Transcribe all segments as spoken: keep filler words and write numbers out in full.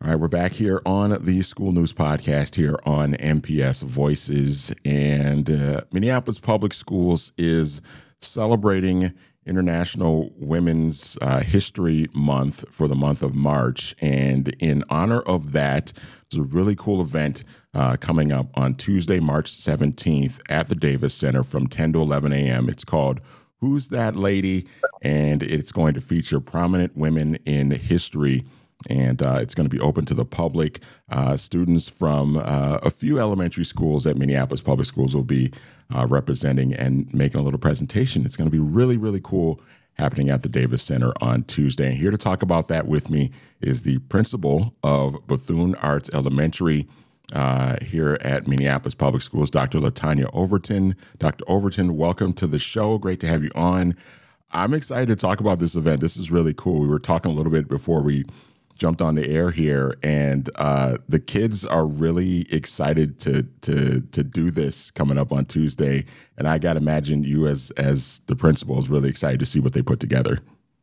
All right, we're back here on the School News Podcast here on M P S Voices. And uh, Minneapolis Public Schools is celebrating International Women's uh, History Month for the month of March. And in honor of that, there's a really cool event uh, coming up on Tuesday, March seventeenth at the Davis Center from ten to eleven a.m. It's called Who's That Lady? And it's going to feature prominent women in history. And uh, it's going to be open to the public. Uh, students from uh, a few elementary schools at Minneapolis Public Schools will be uh, representing and making a little presentation. It's going to be really, really cool happening at the Davis Center on Tuesday. And here to talk about that with me is the principal of Bethune Arts Elementary uh, here at Minneapolis Public Schools, Doctor LaTanya Overton. Doctor Overton, welcome to the show. Great to have you on. I'm excited to talk about this event. This is really cool. We were talking a little bit before we jumped on the air here, and uh, the kids are really excited to to to do this coming up on Tuesday. And I got to imagine you, as as the principal, is really excited to see what they put together.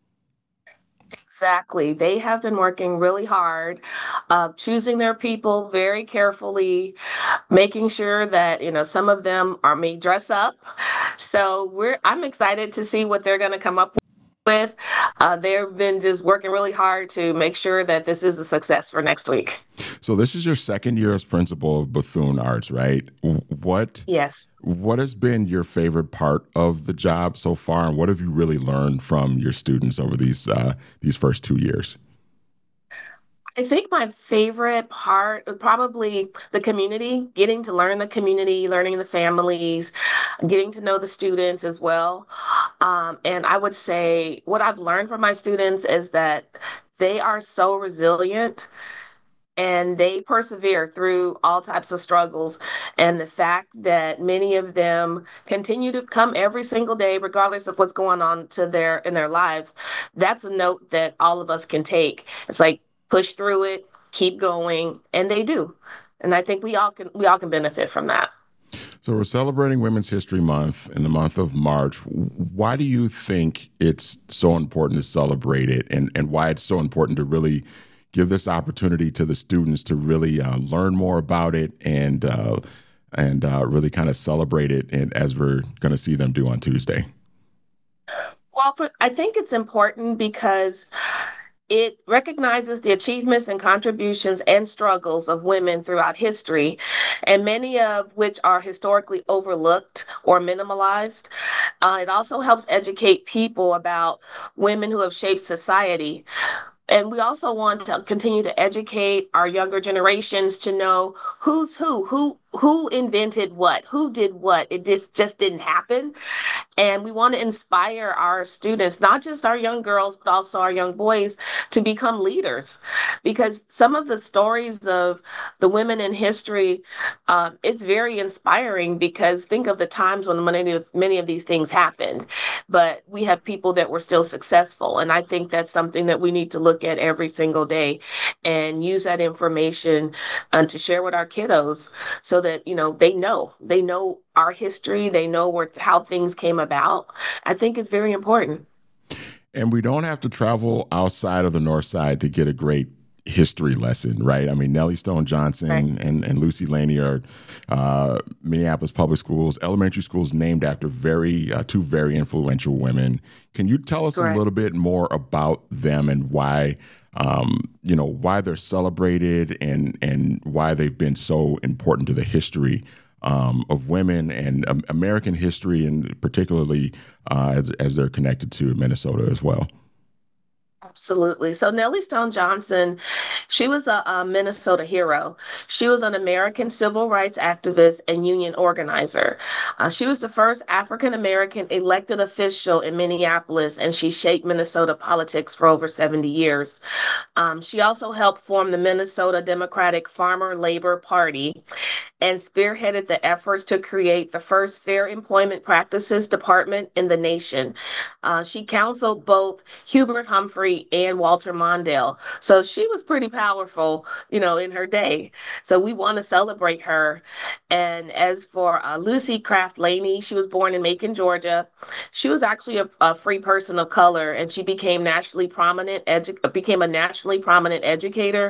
Exactly. They have been working really hard, uh, choosing their people very carefully, making sure that, you know, some of them are may dress up. So we're I'm excited to see what they're going to come up with. Uh, they've been just working really hard to make sure that this is a success for next week. So this is your second year as principal of Bethune Arts, right? What Yes. What has been your favorite part of the job so far, and what have you really learned from your students over these uh, these first two years? I think my favorite part was probably the community, getting to learn the community, learning the families, getting to know the students as well. Um, and I would say what I've learned from my students is that they are so resilient and they persevere through all types of struggles. And the fact that many of them continue to come every single day, regardless of what's going on to their in their lives, that's a note that all of us can take. It's like, push through it, keep going, and they do. And I think we all can we all can benefit from that. So we're celebrating Women's History Month in the month of March. Why do you think it's so important to celebrate it, and, and why it's so important to really give this opportunity to the students to really uh, learn more about it and uh, and uh, really kind of celebrate it, and as we're going to see them do on Tuesday? Well, for, I think it's important because it recognizes the achievements and contributions and struggles of women throughout history, and many of which are historically overlooked or minimalized. Uh, it also helps educate people about women who have shaped society. And we also want to continue to educate our younger generations to know who's who, who who invented what, who did what. It just just didn't happen. And we want to inspire our students, not just our young girls, but also our young boys, to become leaders. Because some of the stories of the women in history, um, it's very inspiring, because think of the times when many of, many of these things happened. But we have people that were still successful. And I think that's something that we need to look at every single day and use that information um, to share with our kiddos, so that, you know, they know, they know our history, they know where, how things came about. I think it's very important. And we don't have to travel outside of the North Side to get a great history lesson, right? I mean, Nellie Stone Johnson Right. and, and Lucy Laney are uh, Minneapolis Public Schools, elementary schools named after very uh, two very influential women. Can you tell us Correct. a little bit more about them and why, um, you know, why they're celebrated and and why they've been so important to the history um, of women and um, American history, and particularly uh, as, as they're connected to Minnesota as well? Absolutely. So Nellie Stone Johnson, she was a, a Minnesota hero. She was an American civil rights activist and union organizer. Uh, she was the first African American elected official in Minneapolis, and she shaped Minnesota politics for over seventy years. Um, she also helped form the Minnesota Democratic Farmer Labor Party and spearheaded the efforts to create the first Fair Employment Practices Department in the nation. Uh, she counseled both Hubert Humphrey and Walter Mondale. So she was pretty powerful, you know, in her day. So we want to celebrate her. And as for uh, Lucy Craft Laney, she was born in Macon, Georgia. She was actually a, a free person of color, and she became nationally prominent, edu- became a nationally prominent educator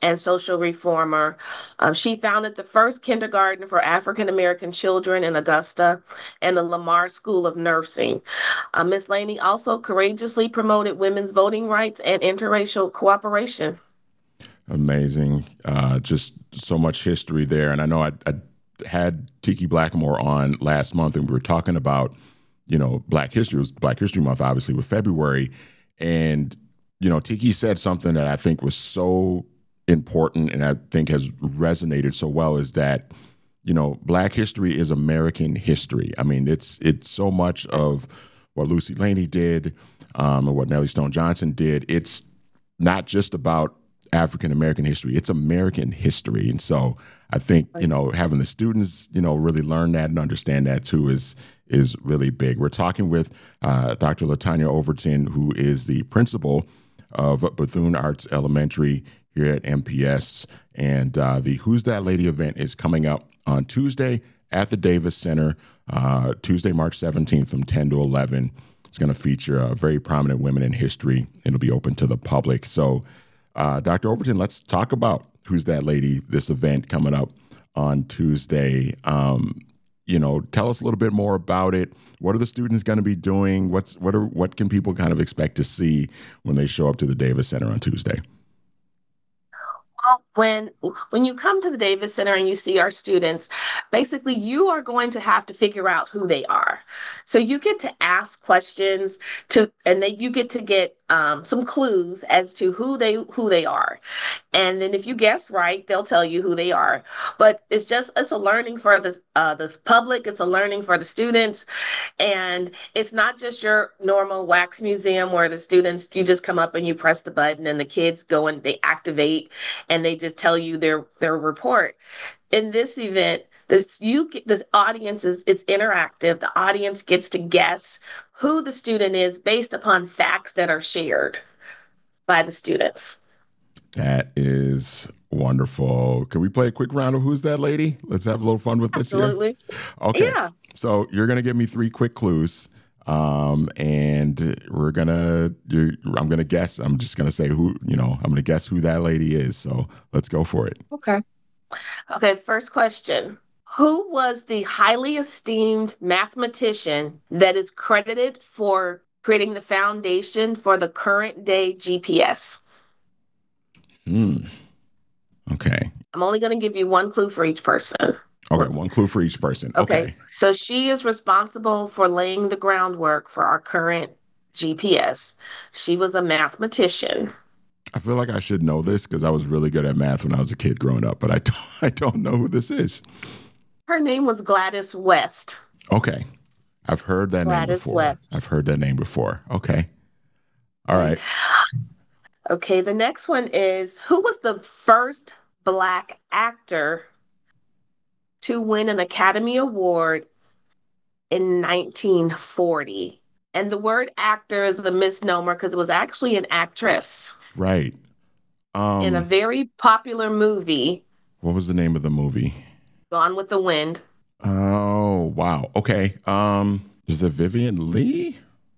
and social reformer. Um, she founded the first kindergarten for African American children in Augusta and the Lamar School of Nursing. Uh, Miz Laney also courageously promoted women's voting rights and interracial cooperation. Amazing. Uh, just so much history there. And I know I, I had Tiki Blackmore on last month, and we were talking about, you know, Black History. It was Black History Month, obviously, with February. And, you know, Tiki said something that I think was so important and I think has resonated so well, is that, you know, Black history is American history. I mean, it's it's so much of what Lucy Laney did um, and what Nellie Stone Johnson did. It's not just about African American history. It's American history. And so I think, you know, having the students, you know, really learn that and understand that too is is really big. We're talking with uh, Doctor LaTanya Overton, who is the principal of Bethune Arts Elementary here at M P S. And uh, the Who's That Lady event is coming up on Tuesday at the Davis Center, uh, Tuesday, March seventeenth from ten to eleven. It's going to feature uh, very prominent women in history. It'll be open to the public. So, uh, Doctor Overton, let's talk about Who's That Lady, this event coming up on Tuesday. Um, you know, tell us a little bit more about it. What are the students going to be doing? What's what are what can people kind of expect to see when they show up to the Davis Center on Tuesday? Well, when when you come to the Davis Center and you see our students, basically you are going to have to figure out who they are. So you get to ask questions to, and then you get to get um, some clues as to who they who they are. And then if you guess right, they'll tell you who they are. But it's just it's a learning for the uh, the public. It's a learning for the students, and it's not just your normal wax museum where the students you just come up and you press the button and the kids go and they activate and they just tell you their their report. In this event, this you this audience is it's interactive. The audience gets to guess who the student is based upon facts that are shared by the students. That is wonderful. Can we play a quick round of Who's That Lady? Let's have a little fun with this here. Absolutely. Okay. Yeah. So you're going to give me three quick clues. Um, and we're gonna, you're, I'm gonna guess. I'm just gonna say who, you know, I'm gonna guess who that lady is. So let's go for it. Okay. Okay. First question. Who was the highly esteemed mathematician that is credited for creating the foundation for the current day G P S? Hmm. Okay. I'm only going to give you one clue for each person. Okay, one clue for each person. Okay. Okay. So she is responsible for laying the groundwork for our current G P S. She was a mathematician. I feel like I should know this because I was really good at math when I was a kid growing up, but I don't, I don't know who this is. Her name was Gladys West. Okay. I've heard that Gladys name before. West. I've heard that name before. Okay. All right. Okay, the next one is who was the first Black actor to win an Academy Award in nineteen forty? And the word actor is a misnomer because it was actually an actress. Right. Um, in a very popular movie. What was the name of the movie? Gone with the Wind. Oh, wow. Okay. Um, is it Vivian Lee?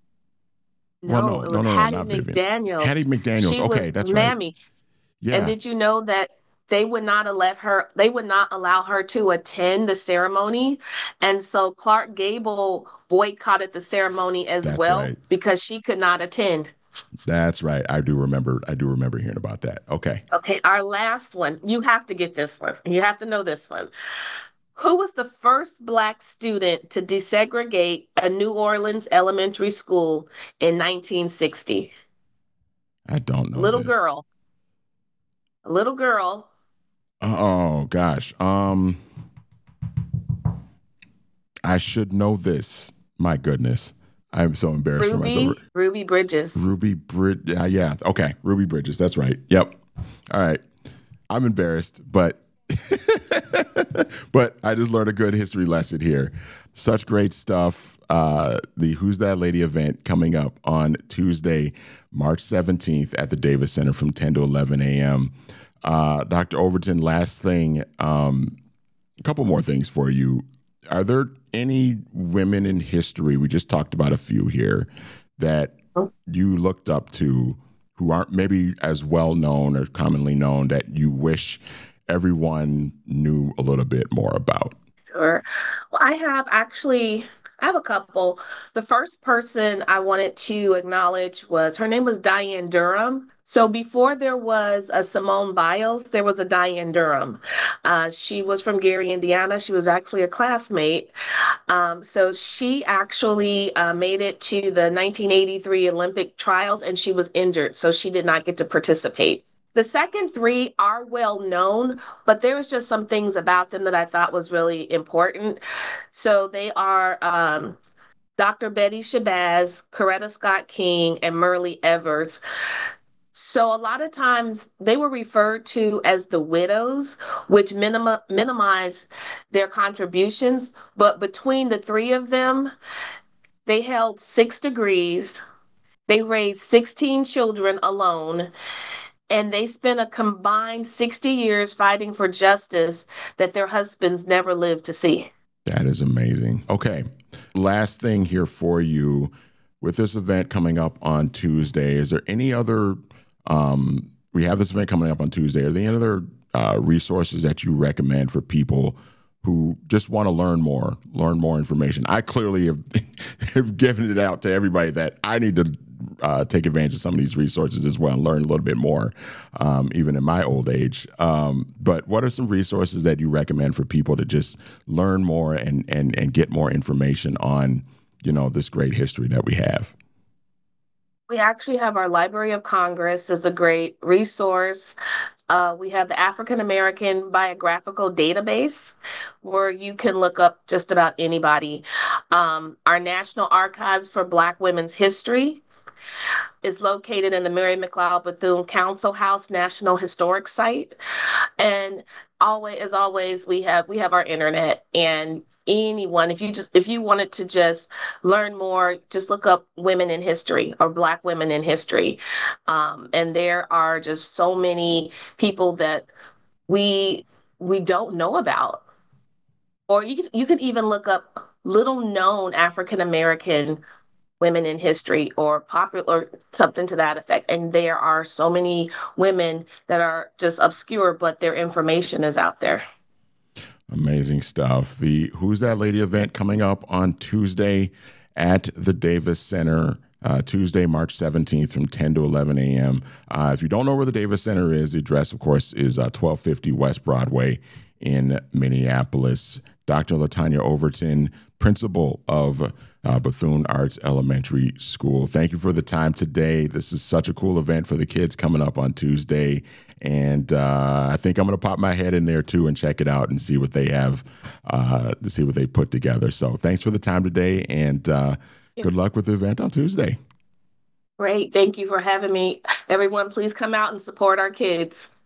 No, well, no, it was no, no, Hattie no, not McDaniels. Vivian. Hattie McDaniels. She okay, was that's Mammy. right. Yeah. And did you know that they would not let her, they would not allow her to attend the ceremony. And so Clark Gable boycotted the ceremony as That's well right. because she could not attend. That's right. I do remember. I do remember hearing about that. Okay. Okay, our last one. You have to get this one. You have to know this one. Who was the first Black student to desegregate a New Orleans elementary school in nineteen sixty? I don't know. Little this. girl. A little girl. Oh gosh. Um, I should know this. My goodness. I'm so embarrassed Ruby, for myself. Ruby Bridges. Ruby Bridges. Uh, yeah. Okay. Ruby Bridges. That's right. Yep. All right. I'm embarrassed, but but I just learned a good history lesson here. Such great stuff. Uh, the Who's That Lady event coming up on Tuesday, March seventeenth at the Davis Center from ten to eleven a.m. Uh, Doctor Overton, last thing, um, a couple more things for you. Are there any women in history, we just talked about a few here, that you looked up to who aren't maybe as well known or commonly known that you wish everyone knew a little bit more about? Sure. Well, I have actually, I have a couple. The first person I wanted to acknowledge was her name was Diane Durham. So before there was a Simone Biles, there was a Diane Durham. Uh, she was from Gary, Indiana. She was actually a classmate. Um, so she actually uh, made it to the nineteen eighty-three Olympic trials and she was injured. So she did not get to participate. The second three are well known, but there was just some things about them that I thought was really important. So they are um, Doctor Betty Shabazz, Coretta Scott King, and Myrlie Evers. So a lot of times they were referred to as the widows, which minima, minimize their contributions. But between the three of them, they held six degrees. They raised sixteen children alone, and they spent a combined sixty years fighting for justice that their husbands never lived to see. That is amazing. Okay. Last thing here for you. With this event coming up on Tuesday, is there any other, um, we have this event coming up on Tuesday, are there any other uh, resources that you recommend for people who just want to learn more, learn more information? I clearly have, have given it out to everybody that I need to uh, take advantage of some of these resources as well and learn a little bit more, um, even in my old age. Um, but what are some resources that you recommend for people to just learn more and and and get more information on, you know, this great history that we have? We actually have our Library of Congress is a great resource. Uh, we have the African American Biographical Database, where you can look up just about anybody. Um, our National Archives for Black Women's History is located in the Mary McLeod Bethune Council House National Historic Site. And always, as always, we have we have our internet, and anyone, if you just if you wanted to just learn more, just look up women in history or Black women in history. Um, and there are just so many people that we we don't know about. Or you can, you can even look up little known African American women in history or popular or something to that effect. And there are so many women that are just obscure, but their information is out there. Amazing stuff. The Who's That Lady event coming up on Tuesday at the Davis Center. Uh, Tuesday, March seventeenth from ten to eleven a.m. Uh, if you don't know where the Davis Center is, the address, of course, is uh, twelve fifty West Broadway in Minneapolis. Doctor LaTanya Overton, principal of uh, Bethune Arts Elementary School. Thank you for the time today. This is such a cool event for the kids coming up on Tuesday. And uh, I think I'm going to pop my head in there, too, and check it out and see what they have, uh, to see what they put together. So thanks for the time today, and uh, good luck with the event on Tuesday. Great. Thank you for having me. Everyone, please come out and support our kids.